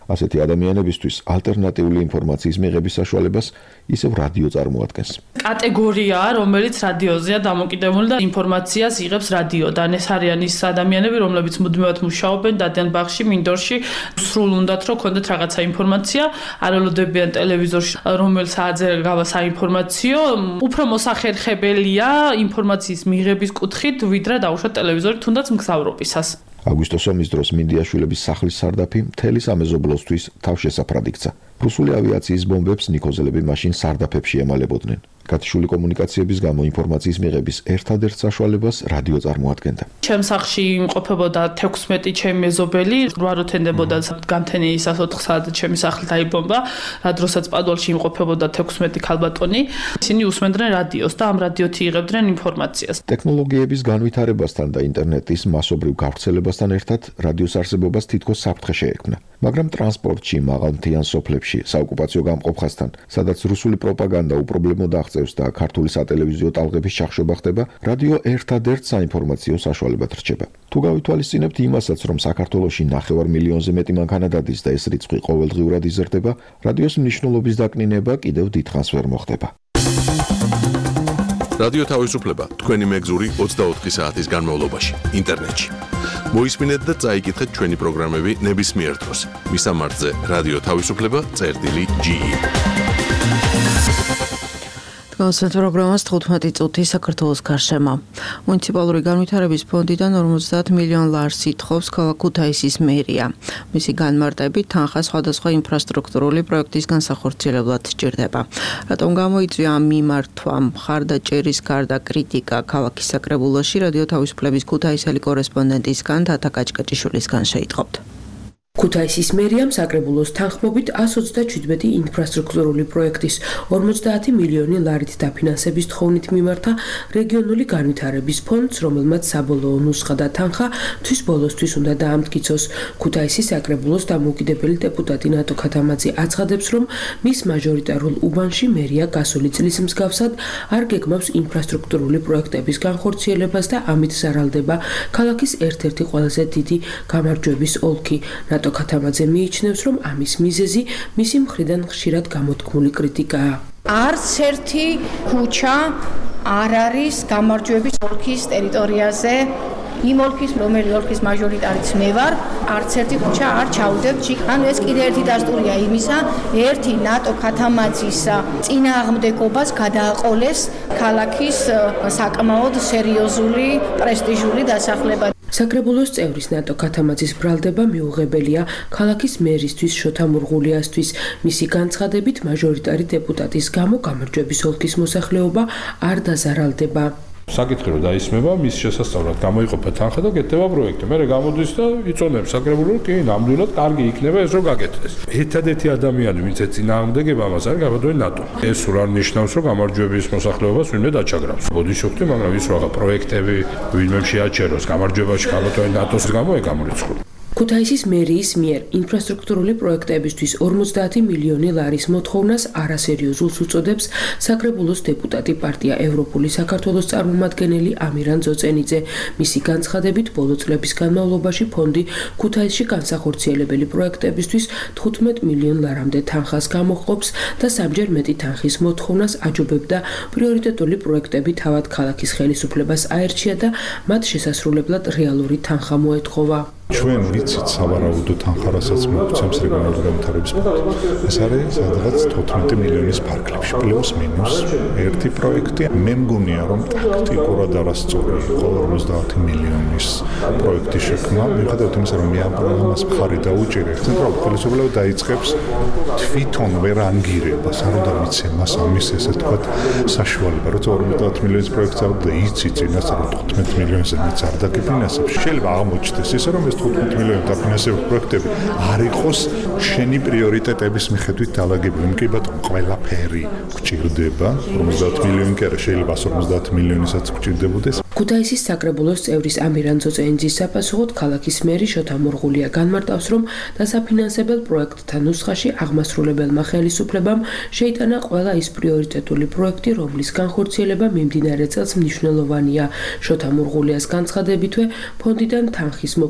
ასეთი ადამიანებისთვის ალტერნატიული ინფორმაციის მიღების საშუალებას ისევ რადიო წარმოადგენს. კატეგორიაა, რომელიც რადიოზეა დამოკიდებული და ინფორმაციას იღებს რადიოდან. ეს არიან ის ადამიანები, რომლებიც მუდმივად მუშაობენ დადიან ბაღში, მინდორში, სრულ უნდათ რომ ქონდეთ რაღაცა ინფორმაცია, არ ელოდებიან ტელევიზორში, რომელ საათზე გავა საინფორმაციო, უფრო მოსახერხებელია ინფორმაციის მიღების კუთხით, ვიდრე დაუშვათ ტელევიზორი თუნდაც მგზავრობისას. აგვისტოს ომის დროს მინდიაშვილების სახლის სარდაფი მთელი სამეზობლოსთვის თავშესაფრად იქცა. რუსული ავიაციის ბომბებს ნიქოზელები მაშინ სარდაფებში ემალებოდნენ. გათიშული კომუნიკაციების გამო ინფორმაციის მიღების ერთადერთ საშუალებას რადიო წარმოადგენდა. ჩემ სახლში იმყოფებოდა 16 ჩემი მეზობელი, 8 თენდებოდა გამთენიისას 4 საათზე ჩემი სახლი დაიბომბა, რა დროსაც პადუალში იმყოფებოდა 16 ქალბატონი. ისინი უსმენდნენ რადიოს და ამ რადიოთი იღებდნენ ინფორმაციას. ტექნოლოგიების განვითარებასთან და ინტერნეტის მასობრივ გავრცელებასთან ერთად რადიოს არსებობას თითქოს საფრთხე შეექმნა. მაგრამ ტრანსპორტში, მაღალმთიან სოფლებში, საოკუპაციო გამყოფხასთან, სადაც რუსული პროპაგანდა უპრობლემოდ აღწევს და ქართული სატელევიზიო ტალღების ჩახშობა ხდება, რადიო ერთადერთ საინფორმაციო საშუალებად რჩება. თუ გავითვალისწინებთ იმასაც, რომ საქართველოში 9 მილიონზე მეტი მანქანა დადის და ეს რიცხვი ყოველდღიურად იზრდება, რადიოს მნიშვნელობის დაკნინება კიდევ დიდხანს ვერ მოხდება. რადიო თავისუფლება თქვენი მეგზური 24 საათის განმავლობაში ინტერნეტში. მოისმინეთ და წაიკითხეთ ჩვენი პროგრამები ნებისმიერ დროს. მისამართზე რადიო თავისუფლება.ge. განსაკუთრებით პროგრამას 15 წუთი საქართველოს გარშემა. მუნიციპალური განვითარების ფონდიდან 50 მილიონ ლარს ითხოვს ქალაქ ქუთაისის მერია. მისი განმარტებით თანხა სხვადასხვა ინფრასტრუქტურული პროექტის განსახორციელებლად სჭირდება. რატომ გამოიწვია ამ მიმართვამ მხარდაჭერის გარდა კრიტიკა ქალაქის საკრებულოში რადიო თავისუფლების ქუთაისელი კორესპონდენტისგან თათა კაჭკაჭიშვილისგან შეიტყობთ. ქუთაისის მერიამ საკრებულოს თანხმობით 127 ინფრასტრუქტურული პროექტის 50 მილიონი ლარით დაფინანსების თხოვნით მიმართა რეგიონული განვითარების ფონდს, რომელმაც საბოლოო ნუსხა და თანხა თვის ბოლოსთვის უნდა დაამტკიცოს. ქუთაისის საკრებულოს დამოუკიდებელი დეპუტატი ნატო ქათამაძე აცხადებს, რომ მის მაჟორიტარულ უბანში მერია გასული წლის მსგავსად არ გეგმავს ინფრასტრუქტურული პროექტების განხორციელებას და ამით ზარალდება ქალაქის ერთ-ერთი ყველაზე დიდი გამარჯვების ოლქი. ქათამაძე მიიჩნევს, რომ ამის მიზეზი მისი მხრიდან ხშირად გამოთქმული კრიტიკაა. არც ერთი ქუჩა არ არის გამარჯვების ოლქის ტერიტორიაზე. იმ ოლქის, რომელი ოლქის მაჟორიტარიც მე ვარ, არც ერთი ქუჩა არ ჩაუდებთ. ანუ ეს კიდე ერთი დასტურია იმისა, ერთი ნატო ქათამაძის წინააღმდეგობას გადააყოლეს ქალაქის საკმაოდ სერიოზული პრესტიჟული დასახლება. საკრებულოს წევრის ნატო ქათამაძის ბრალდება მიუღებელია ქალაქის მერისთვის შოთა მურღულიასთვის. მისი განცხადებით მაჟორიტარი დეპუტატის გამო გამარჯვების ოლქის მოსახლეობა არ დაზარალდება. საკითხი რომ დაისმება, მის შესასწავლად გამოიყოფა თანხა და გეტდება პროექტი. მერე გამოდის და იწონებს საკრებულოს, კი, ნამდვილად კარგი იქნება ეს რომ გაკეთდეს. ერთადერთი ადამიანი, ვინც ეწინააღმდეგება მას არის გაბატონი ნატო. ეს სულ არ ნიშნავს, რომ გამარჯვების მოსახლეობას ვინმე დაჩაგრავს. ბოდიშოქი, მაგრამ ის რა პროექტები ვინმე შეაჩეროს გამარჯვებაში გაბატონი ნატოს გამო ეკამრიცხული. ქუთაისის მერიის მიერ ინფრასტრუქტურული პროექტებისთვის 50 მილიონი ლარის მოთხოვნას არასერიოზულს უწოდებს საკრებულოს დეპუტატი პარტია ევროპული საქართველოს წარმომადგენელი ამირან ძოწენიძე. მისი განცხადებით, ბოლო წლების განმავლობაში ფონდი ქუთაისში განსახორციელებელი პროექტებისთვის 15 მილიონ ლარამდე თანხას გამოჰყოფს და სამჯერ მეტი თანხის მოთხოვნას აჯობებდა პრიორიტეტული პროექტები თავად ქალაქის ხელისუფლებას აერჩია და მათ შესასრულებლად რეალური თანხა მოეთხოვა. ჩვენ ვიცით სავარაუდო თანხა, რასაც მოგცემს რეგიონალური განვითარების ფონდი. ეს არის სადღაც 15 მილიონის ფარგლებში, პლუს მინუს ერთი პროექტი. მე მგონია, რომ ტაქტიკურად არასწორი იყო 50 მილიონის პროექტის შექმნა, მიუხედავად იმისა, რომ მე ამ პროგრამას მხარი დაუჭირე. ცენტრალური ხელისუფლება დაიწყებს თვითონ ვერ ანგირებას, არ უნდა მიცემ მას ამის ესე თქვა საშუალება, როცა 50 მილიონის პროექტს ავდა იცი წინასწარ 15 მილიონზე მეც არ დაგიფინანსებს. შეიძლება აღმოჩნდეს ისე, რომ 15 მილიონი დაფინანსებული პროექტები არ იყოს შენი პრიორიტეტების მიხედვით დალაგებული. კი ბატონო, ყველაფერი გჭირდება. 50 მილიონი კი არა, შეიძლება 150 მილიონისაც გჭირდებოდეს. ქუთაისის საკრებულოს წევრის ამირან ძოწენიძის საფასუხოდ ქალაქის მერი შოთა მურღულია განმარტავს, რომ დასაფინანსებელ პროექტთა ნუსხაში აღმასრულებელმა ხელისუფლებამ შეიტანა ყველა ის პრიორიტეტული პროექტი, რომლის განხორციელება მიმდინარე წელს მნიშვნელოვანია. შოთა მურღულიას განცხადებითვე, ფონდიდან თანხის მოპოვების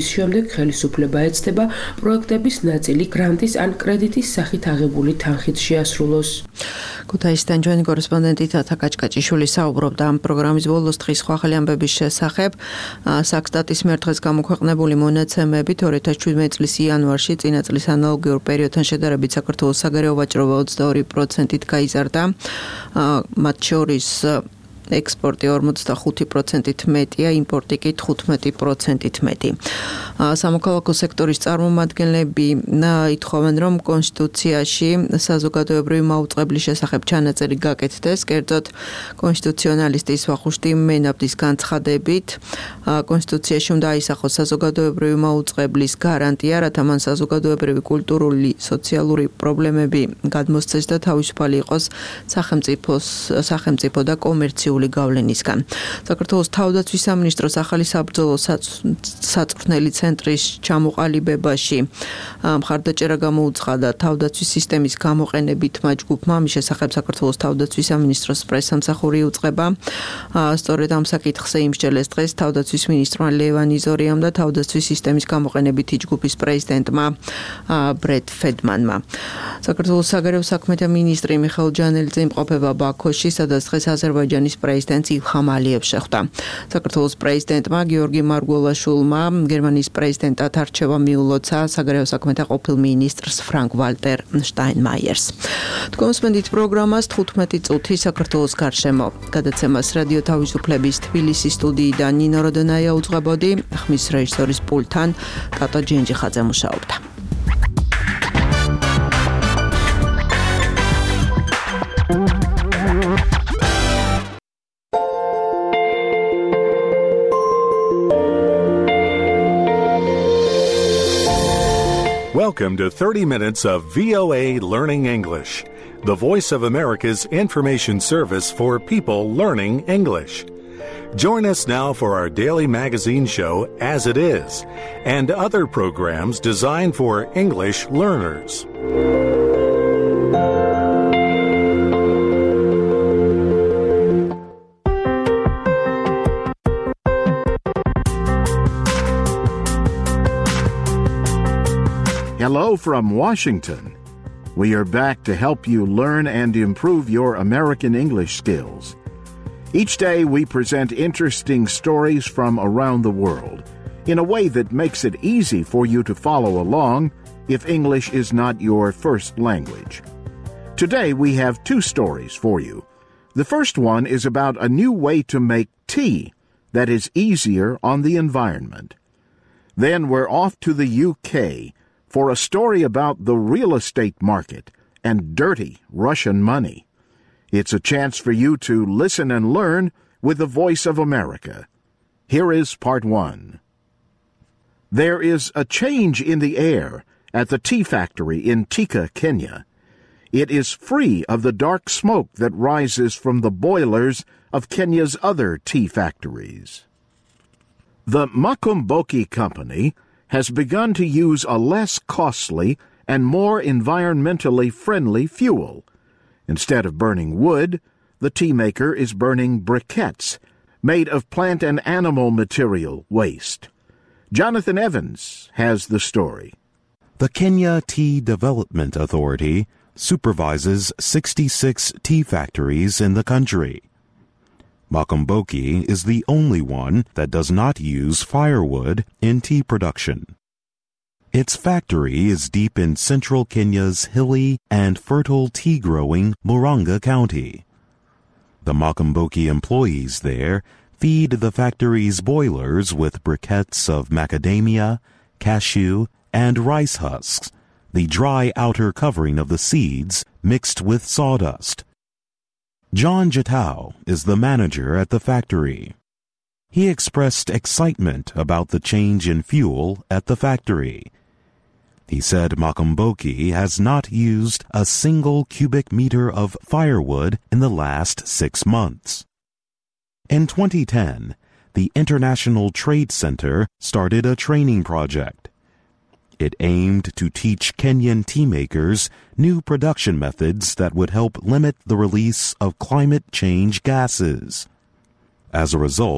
შემდეგ ხელისუფლება ეცდება პროექტების ნაწილი გრანტის ან კრედიტის სახით აღებული თანხით შეასრულოს. ქუთაისიდან ჩვენი კორესპონდენტი თათა კაჭკაჭიშვილი საუბრობდა ამ პროგრამის ბოლოს დღის ხვახელი ამბების შესახებ. საქსტატის მიერ დღეს გამოქვეყნებული მონაცემებით 2017 წლის იანვარში წინა წლის ანალოგიურ პერიოდთან შედარებით საქართველოს საგარეო ვაჭრობა 22%-ით გაიზარდა. მათ შორის ექსპორტი 45%-ით მეტია, იმპორტი კი 15%-ით მეტი. სამოქალაქო სექტორის წარმომადგენლები ითხოვენ, რომ კონსტიტუციაში საზოგადოებრივი მაუწყებლის შესახებ ჩანაწერი გაკეთდეს, კერძოდ კონსტიტუციონალისტის ვახუშტი მენაბდის განცხადებით, კონსტიტუციაში უნდა აისახოს საზოგადოებრივი მაუწყებლის გარანტია, რათა მან საზოგადოებრივი, კულტურული, სოციალური პრობლემები გადმოსცეს და თავისუფალი იყოს სახელმწიფო და კომერციული გავლენისგან. საქართველოს თავდაცვის სამინისტროს ახალი საბრძოლო საწვრთნელი ცენტრის ჩამოყალიბებაში მხარდაჭერა გამოუცხადა თავდაცვის სისტემის გამოყენებითმა ჯგუფმა. ამის შესახებ საქართველოს თავდაცვის სამინისტროს პრესსამსახური უწყება. სწორედ ამ საკითხზე იმსჯელეს დღეს თავდაცვის მინისტრმა ლევან იზორიამ და თავდაცვის სისტემის გამოყენებითი ჯგუფის პრეზიდენტმა ბრედ ფედმანმა. საქართველოს საგარეო საქმეთა მინისტრი მიხეილ ჯანელიძე იმყოფება ბაქოში, სადაც დღეს აზერბაიჯანის პრეზიდენტს ილჰამ ალიევს შეხვდა. საქართველოს პრეზიდენტმა გიორგი მარგველაშვილმა გერმანიის პრეზიდენტად არჩევა მიულოცა საგარეო საქმეთა ყოფილ მინისტრს ფრანკ ვალტერ შტაინმაიერს. თქვენსმენდით პროგრამას 15 წუთი საქართველოს გარშემო. გადაცემას რადიო თავისუფლების თბილისის სტუდიიდან ნინო როდონაია უძღვებოდი, ხმის რეჟისორის პულტთან ტატო ჯინჯიხაძე მუშაობდა. Welcome to 30 minutes of VOA Learning English, the voice of America's information service for people learning English. Join us now for our daily magazine show, As It Is, and other programs designed for English learners. Hello from Washington. We are back to help you learn and improve your American English skills. Each day we present interesting stories from around the world in a way that makes it easy for you to follow along if English is not your first language. Today we have two stories for you. The first one is about a new way to make tea that is easier on the environment. Then we're off to the UK for a story about the real estate market and dirty Russian money. It's a chance for you to listen and learn with the Voice of America. Here is part one. There is a change in the air at the tea factory in Thika, Kenya. It is free of the dark smoke that rises from the boilers of Kenya's other tea factories. The Makomboki Company has begun to use a less costly and more environmentally friendly fuel. Instead of burning wood, the tea maker is burning briquettes made of plant and animal material waste. Jonathan Evans has the story. The Kenya Tea Development Authority supervises 66 tea factories in the country. Makomboki is the only one that does not use firewood in tea production. Its factory is deep in central Kenya's hilly and fertile tea-growing Murang'a County. The Makomboki employees there feed the factory's boilers with briquettes of macadamia, cashew, and rice husks, the dry outer covering of the seeds mixed with sawdust. John Jatau is the manager at the factory. He expressed excitement about the change in fuel at the factory. He said Makomboki has not used a single cubic meter of firewood in the last 6 months. In 2010, the International Trade Center started a training project. It aimed to teach Kenyan tea makers new production methods that would help limit the release of climate change gases. As a result,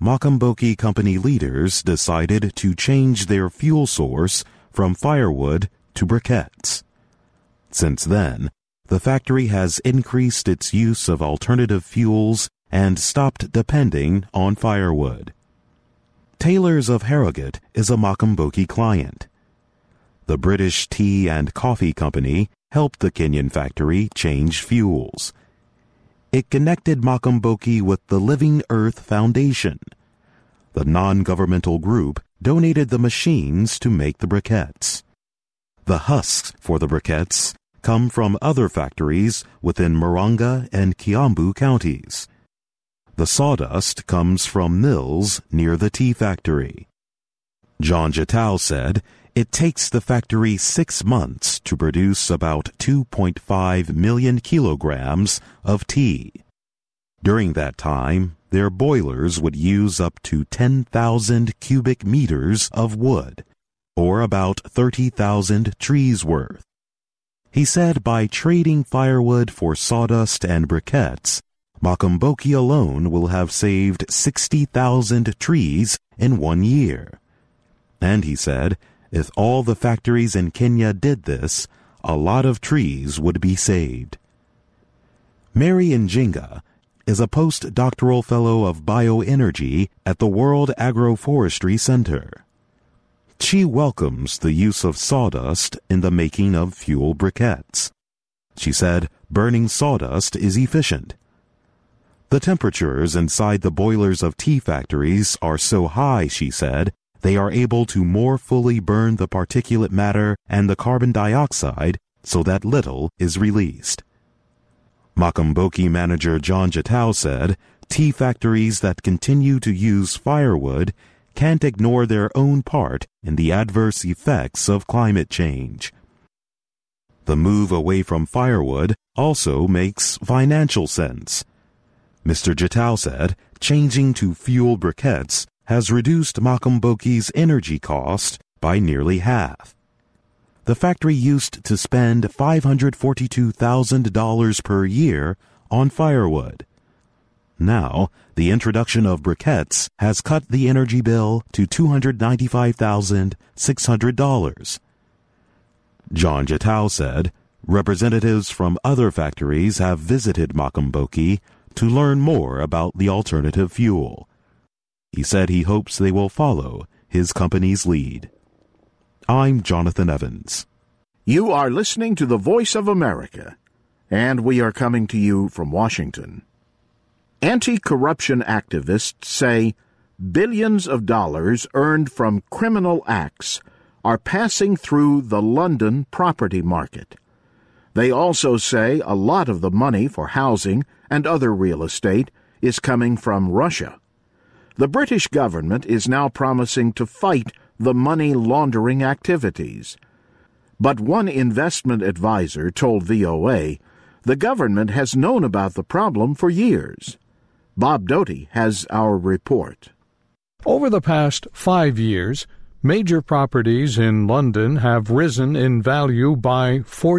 Makamboki company leaders decided to change their fuel source from firewood to briquettes. Since then, the factory has increased its use of alternative fuels and stopped depending on firewood. Taylor's of Harrogate is a Makamboki client. The British Tea and Coffee Company helped the Kenyan factory change fuels. It connected Makamboki with the Living Earth Foundation. The non-governmental group donated the machines to make the briquettes. The husks for the briquettes come from other factories within Murang'a and Kiambu counties. The sawdust comes from mills near the tea factory. John Jatau said it takes the factory 6 months to produce about 2.5 million kilograms of tea. During that time, their boilers would use up to 10,000 cubic meters of wood, or about 30,000 trees worth. He said by trading firewood for sawdust and briquettes, Makamboki alone will have saved 60,000 trees in 1 year. And he said, if all the factories in Kenya did this, a lot of trees would be saved. Mary Njinga is a postdoctoral fellow of bioenergy at the World Agroforestry Center. She welcomes the use of sawdust in the making of fuel briquettes. She said burning sawdust is efficient. The temperatures inside the boilers of tea factories are so high, she said, they are able to more fully burn the particulate matter and the carbon dioxide so that little is released. Makamboki manager John Jatau said tea factories that continue to use firewood can't ignore their own part in the adverse effects of climate change. The move away from firewood also makes financial sense. Mr. Jatau said changing to fuel briquettes has reduced Makamboki's energy cost by nearly half. The factory used to spend $542,000 per year on firewood. Now, the introduction of briquettes has cut the energy bill to $295,600. John Jatau said representatives from other factories have visited Makamboki to learn more about the alternative fuel. He said he hopes they will follow his company's lead. I'm Jonathan Evans. You are listening to the Voice of America, and we are coming to you from Washington. Anti-corruption activists say billions of dollars earned from criminal acts are passing through the London property market. They also say a lot of the money for housing and other real estate is coming from Russia. The British government is now promising to fight the money laundering activities. But one investment advisor told VOA the government has known about the problem for years. Bob Doty has our report. Over the past 5 years, major properties in London have risen in value by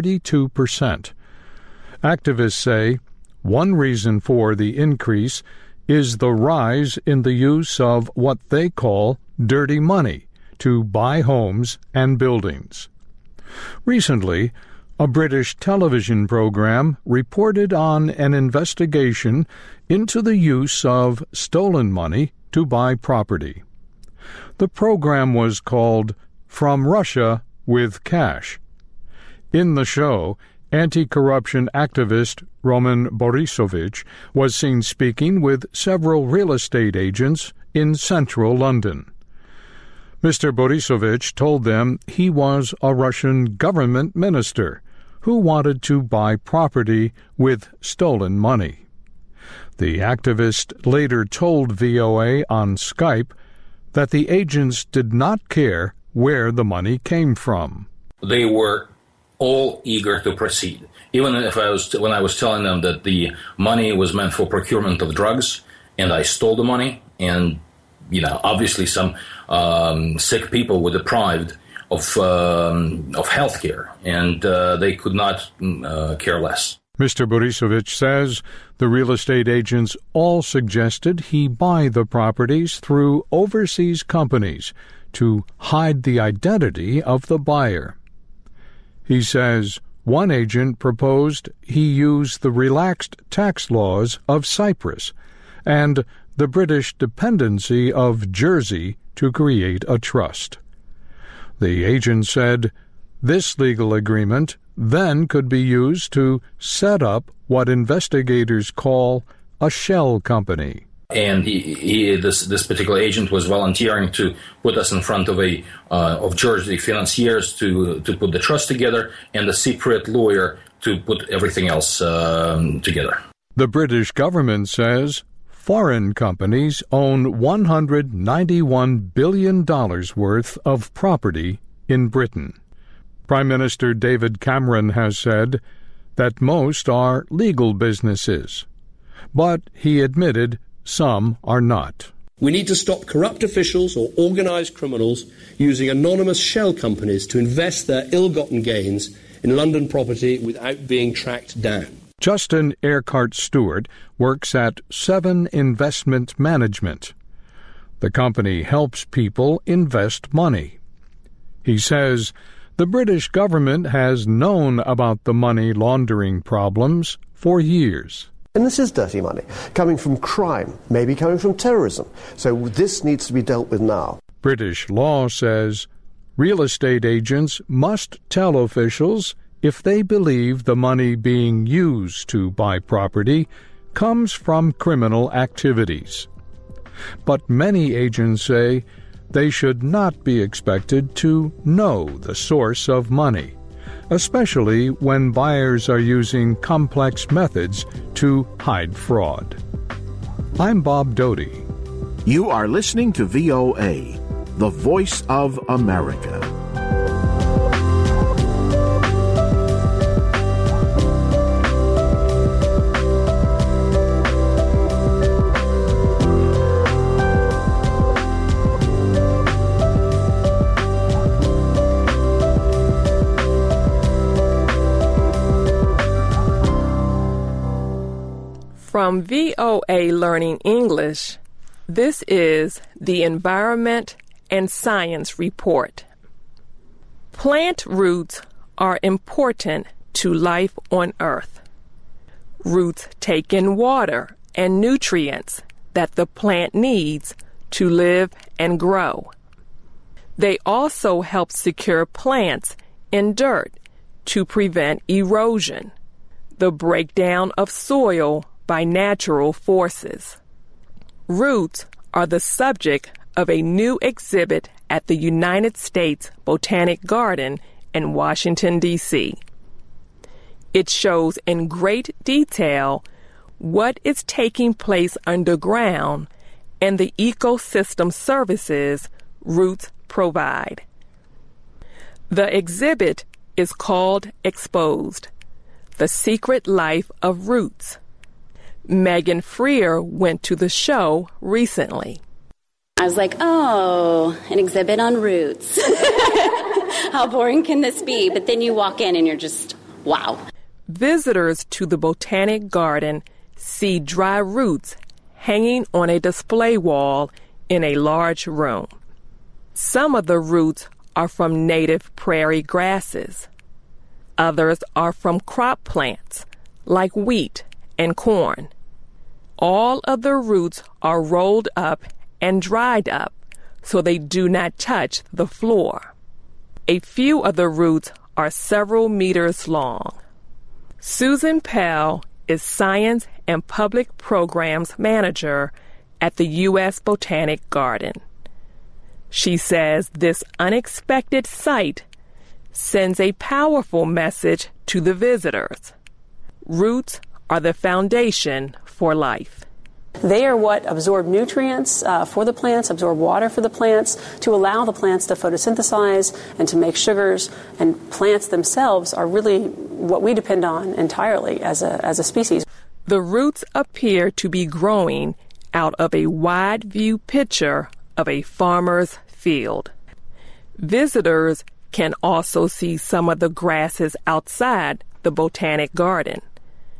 42%. Activists say one reason for the increase is the rise in the use of what they call dirty money to buy homes and buildings. Recently, a British television program reported on an investigation into the use of stolen money to buy property. The program was called From Russia with Cash. In the show, anti-corruption activist Roman Borisovich was seen speaking with several real estate agents in central London. Mr. Borisovich told them he was a Russian government minister who wanted to buy property with stolen money. The activist later told VOA on Skype that the agents did not care where the money came from. They were all eager to proceed. Even when I was telling them that the money was meant for procurement of drugs, and I stole the money, and obviously some sick people were deprived of health care, and they could not care less. Mr. Borisovich says the real estate agents all suggested he buy the properties through overseas companies to hide the identity of the buyer. He says one agent proposed he use the relaxed tax laws of Cyprus and the British dependency of Jersey to create a trust. The agent said this legal agreement then could be used to set up what investigators call a shell company. And this particular agent was volunteering to put us in front of Jersey financiers to put the trust together, and a secret lawyer to put everything else together. The British government says foreign companies own $191 billion worth of property in Britain. Prime Minister David Cameron has said that most are legal businesses, but he admitted some are not. We need to stop corrupt officials or organised criminals using anonymous shell companies to invest their ill-gotten gains in London property without being tracked down. Justin Urquhart Stewart works at Seven Investment Management. The company helps people invest money. He says the British government has known about the money laundering problems for years. And this is dirty money, coming from crime, maybe coming from terrorism. So this needs to be dealt with now. British law says real estate agents must tell officials if they believe the money being used to buy property comes from criminal activities. But many agents say they should not be expected to know the source of money, especially when buyers are using complex methods to hide fraud. I'm Bob Doty. You are listening to VOA, the voice of America. From VOA Learning English, this is the Environment and Science Report. Plant roots are important to life on Earth. Roots take in water and nutrients that the plant needs to live and grow. They also help secure plants in dirt to prevent erosion, the breakdown of soil by natural forces. Roots are the subject of a new exhibit at the United States Botanic Garden in Washington, D.C. It shows in great detail what is taking place underground and the ecosystem services roots provide. The exhibit is called Exposed: The Secret Life of Roots. Megan Freer went to the show recently. I was like, oh, an exhibit on roots. How boring can this be? But then you walk in and you're just, wow. Visitors to the Botanic Garden see dry roots hanging on a display wall in a large room. Some of the roots are from native prairie grasses. Others are from crop plants like wheat and corn. All of the roots are rolled up and dried up so they do not touch the floor. A few of the roots are several meters long. Susan Pell is Science and Public Programs Manager at the U.S. Botanic Garden. She says this unexpected sight sends a powerful message to the visitors. Roots are the foundation for life. They are what absorb nutrients for the plants, absorb water for the plants, to allow the plants to photosynthesize and to make sugars. And plants themselves are really what we depend on entirely as a species. The roots appear to be growing out of a wide view picture of a farmer's field. Visitors can also see some of the grasses outside the Botanic Garden.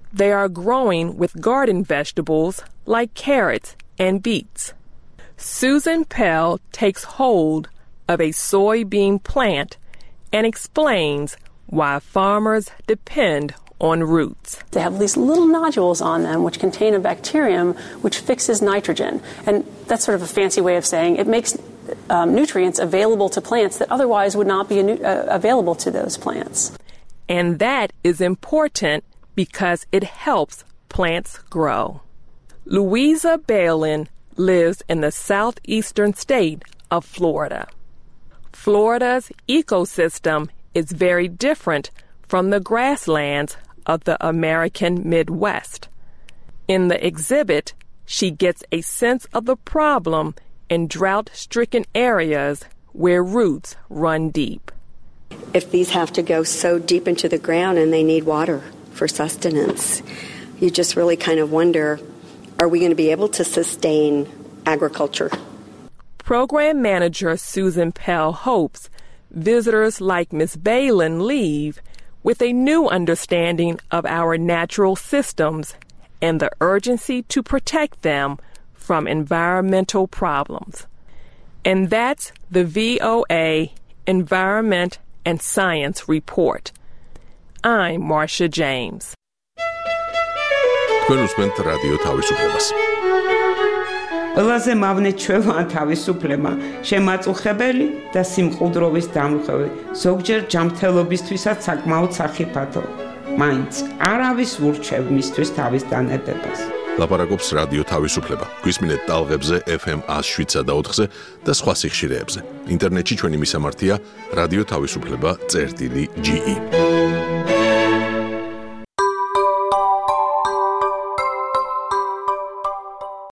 They are growing with garden vegetables like carrots and beets. Susan Pell takes hold of a soybean plant and explains why farmers depend on roots. They have these little nodules on them which contain a bacterium which fixes nitrogen. And that's sort of a fancy way of saying it makes nutrients available to plants that otherwise would not be available to those plants. And that is important because it helps plants grow. Louisa Balin lives in the southeastern state of Florida. Florida's ecosystem is very different from the grasslands of the American Midwest. In the exhibit, she gets a sense of the problem in drought-stricken areas where roots run deep. If these have to go so deep into the ground and they need water for sustenance, you just really kind of wonder, are we going to be able to sustain agriculture? Program manager Susan Pell hopes visitors like Ms. Balin leave with a new understanding of our natural systems and the urgency to protect them from environmental problems. And that's the VOA Environment and Science Report. I'm Marcia James. Radio Tavisuflemas. ყველაზე მავნე ჩვევაა თავისუფლება, შემაწუხებელი და სიმყუდროვის დამღები, ზოგჯერ ჯანმრთელობისთვისაც საკმაოდ სახიფათო. მაინც არავის ურჩევ მისთვის თავის დანებებას. ლაპარაკობს რადიო თავისუფლება. გვისმინეთ ტალღებზე FM 107 და 4-ზე და სხვა სიხშირეებზე. ინტერნეტში ჩვენი მისამართია radio tavisupleba.ge.